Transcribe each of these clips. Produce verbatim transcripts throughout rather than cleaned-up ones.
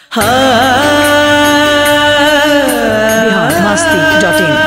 बिहार मस्ती डॉट इन।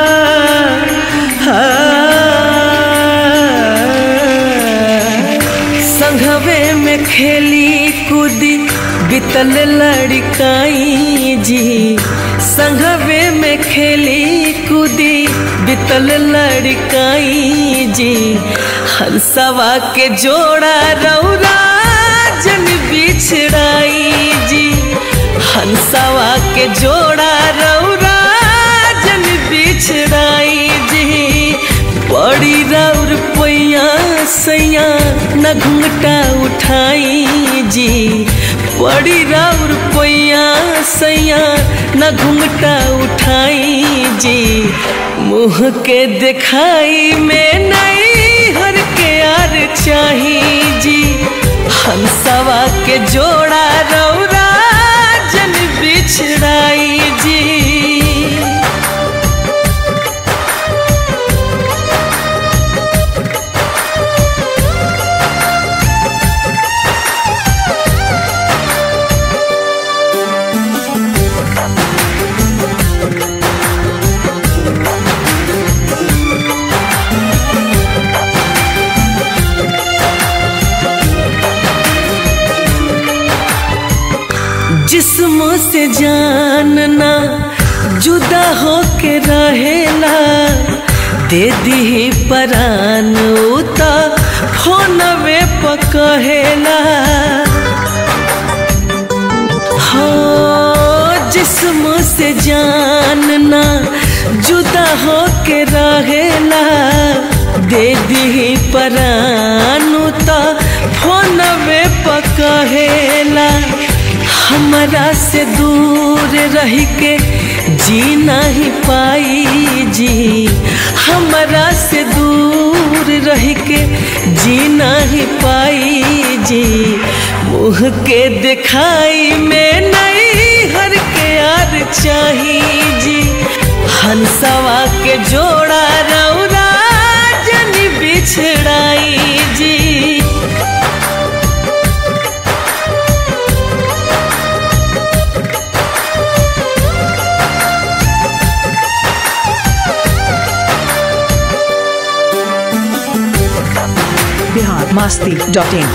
संघवे में खेली कूदी बितल लड़काई जी, संघवे में खेली कूदी बितल लड़काई जी। हंसवा के जोड़ा रौरा जन बिछड़ाई जी, हंसवा के जोड़ा रौरा जन बिछड़ाई जी। बड़ी रौर पैया सैया न घुंघटा उठाई जी, बड़ी रौर पैया सैया न घुंघटा उठाई जी। मुँह के दिखाई में नहीं हर के यार चाही जी। हंसवा के जोड़ा रौरा जन बिछड़ाई जी। जिस्म से जानना जुदा हो के रहेला, दे दी परान उता फोनवे पकहेला। हो जिस्म से जानना जुदा हो के रहेला, दे दी परान उता फोनवे पकहेला। हमरा से दूर रह के जी नहीं पाई जी, हमरा से दूर रह के जी नहीं पाई जी। मुँह के दिखाई में नहीं हर के यार चाही जी। हंसवा के जोड़ा रौरा जन बिछड़ाई जी। बिहार मस्ती डॉट इन।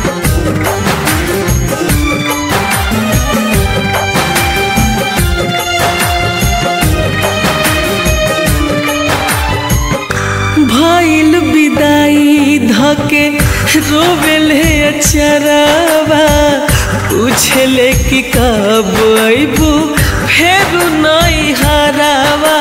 भइल विदाई धके रोवेले अचरवा, पूछले कि कब अइबू फेरू नहीं हरावा।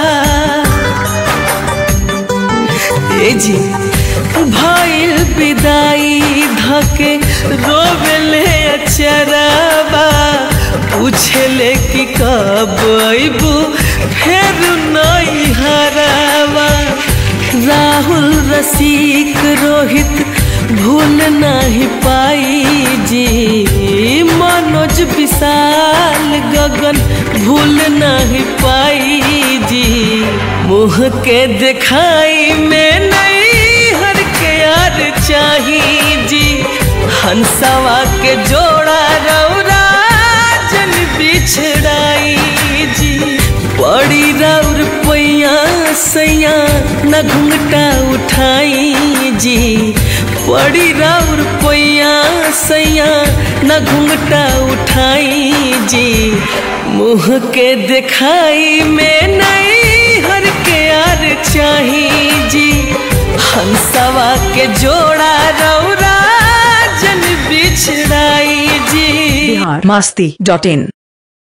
ए जी भइल विदाई धके रोवेले अचरवा, पूछले कि कब अइबू फेरू नहीं हरावा। राहुल रसिक रोहित भूल नहीं पाई जी, मनोज विशाल गगन भूल नहीं पाई जी। मुँह के दिखाई में नहीं हर के यार चाही जी। हंसवा के जोड़ा रौरा जन बिछड़ाई जी। बड़ी रौर पैया सैया न घुंघटा उठाई जी, बड़ी रौर पैया सैया न घुंघटा उठाई जी। मुँह के दिखाई में नहीं हर के यार चाही जी। हंसवा के जोड़ा रौरा जन बिछड़ाई जी। बिहार मस्ती डॉट इन।